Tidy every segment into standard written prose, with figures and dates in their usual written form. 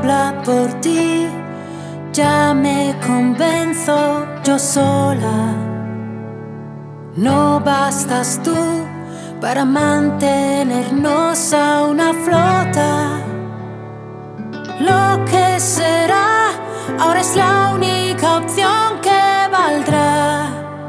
habla por ti, ya me convenzo yo sola. No bastas tú para mantenernos a una flota. Lo que será ahora es la única opción que valdrá.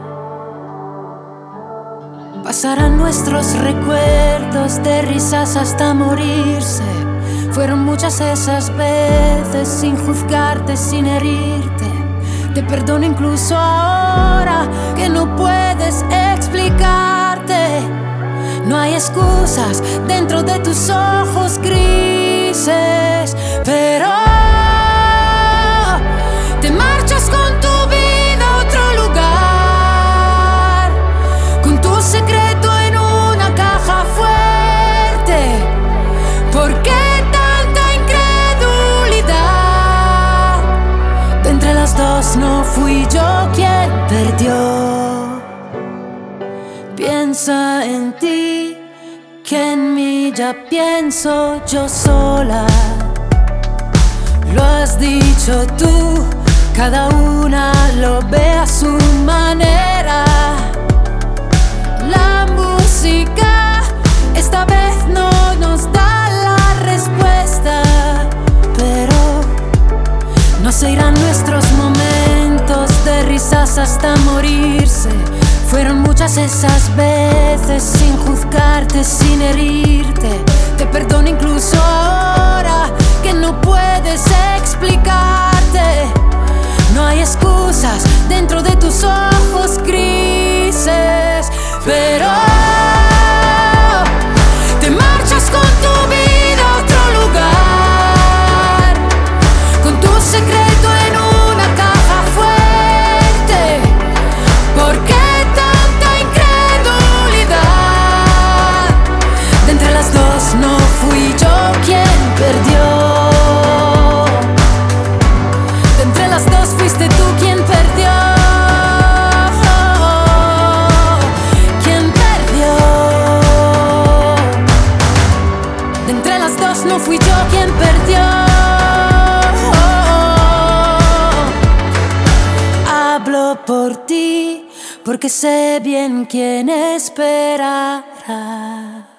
Pasarán nuestros recuerdos de risas hasta morirse. Fueron muchas esas veces sin juzgarte, sin herirte. Te perdono incluso ahora que no puedes explicarte. No hay excusas dentro de tus ojos grises, pero te marchas con tu vida a otro lugar, con tu secreto en una caja fuerte. ¿Por qué tanta incredulidad? De entre las dos no fui yo quien perdió. Piensa en ti, que en mí ya pienso yo sola. Lo has dicho tú, cada una lo ve a su manera. La música esta vez no nos da la respuesta, pero no se irán nuestros momentos de risas hasta morirse. Fueron muchas esas veces sin juzgarte, sin herirte. Te perdono incluso ahora que no puedes explicarte. No hay excusas dentro de tus ojos grises, pero te marchas con tu vida a otro lugar, con tu secreto en una caja fuerte. ¿Por qué no fui yo quien perdió? De entre las dos fuiste tú quien perdió. Quien perdió. De entre las dos no fui yo quien perdió. Hablo por ti porque sé bien quién esperará.